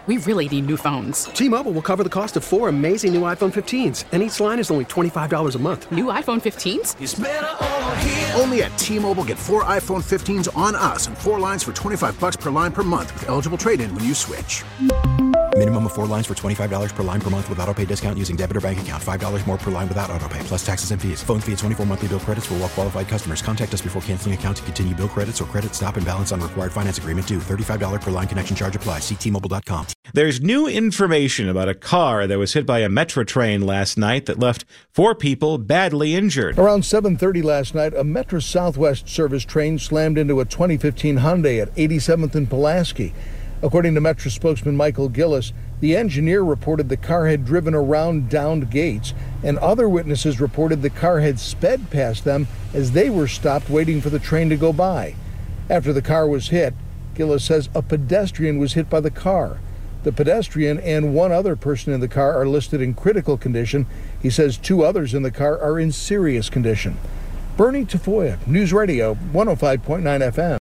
We really need new phones. T-Mobile will cover the cost of 4 amazing new iPhone 15s, and each line is only $25 a month. New iPhone 15s? It's better over here. Only at T-Mobile, get 4 iPhone 15s on us and 4 lines for $25 per line per month with eligible trade-in when you switch. Minimum of 4 lines for $25 per line per month with autopay discount using debit or bank account. $5 more per line without autopay, plus taxes and fees. Phone fee at 24 monthly bill credits for well-qualified customers. Contact us before canceling account to continue bill credits or credit stop and balance on required finance agreement due. $35 per line connection charge applies. See T-Mobile.com. There's new information about a car that was hit by a metro train last night that left 4 people badly injured. Around 7:30 last night, a Metro Southwest service train slammed into a 2015 Hyundai at 87th and Pulaski. According to Metro spokesman Michael Gillis, the engineer reported the car had driven around downed gates, and other witnesses reported the car had sped past them as they were stopped waiting for the train to go by. After the car was hit, Gillis says a pedestrian was hit by the car. The pedestrian and 1 other person in the car are listed in critical condition. He says 2 others in the car are in serious condition. Bernie Tafoya, News Radio 105.9 FM.